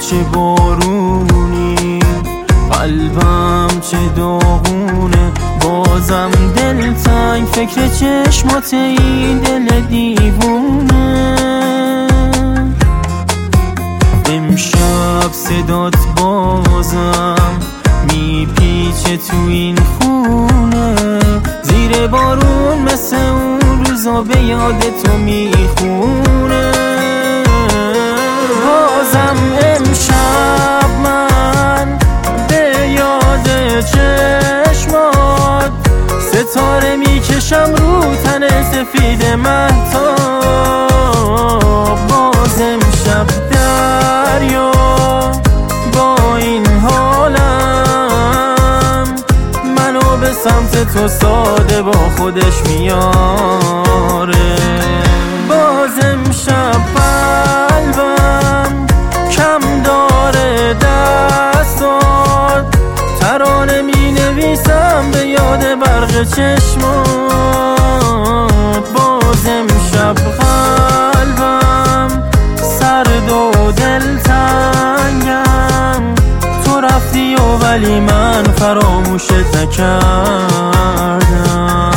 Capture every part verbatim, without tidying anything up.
چه بارونی، قلبم چه داغونه، بازم دل تنگ فکر چشمات این دل دیوونه. امشب صدات بازم میپیچه تو این خونه، زیر بارون مثل اون روزا به یاد تو میخونه. بازم امشب من به یاد چشمات ستاره میکشم رو تن سفید مهتاب. باز امشب دریا با این حالم منو به سمت تو ساده با خودش میاره. باز امشب قلبم کم داره دستات، ترانه می نویسم به یاد برق چشمات. باز امشب قلبم سرد و دلتنگم، تو رفتی و ولی من فراموشت نکردم.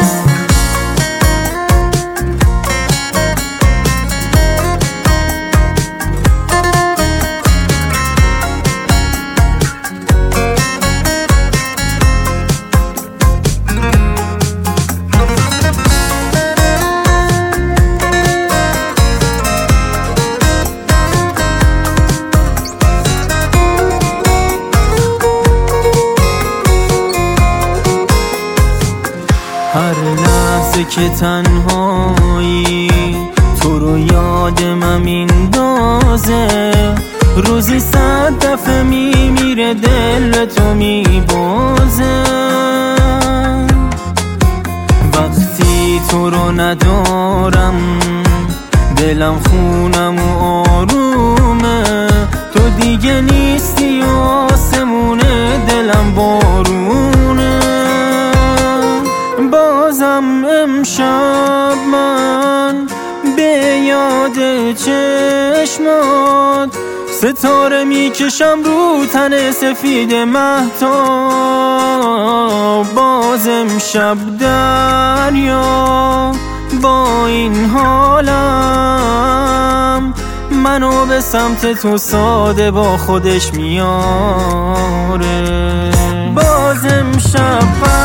هر لحظه که تنهایی تو رو یادم میندازه، روزی صد دفعه میمیره دل تو میبازه. وقتی تو رو ندارم دلم خونم و آرومه، تو دیگه نیستی و آسمونه دلم بارونه. بازم امشب من به یاد چشمات ستاره میکشم رو تن سفید مهتاب. باز امشب دریا با این حالم منو به سمت تو ساده با خودش میاره. باز امشب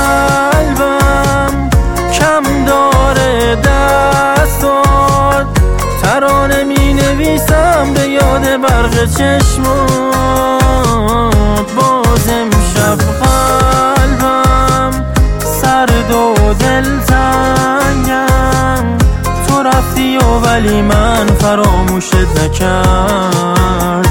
قلبم کم داره دستات، ترانه می نویسم به یاد برق چشمات. باز امشب قلبم سرد و دلتنگم، تو رفتی و ولی من فراموشت نکردم.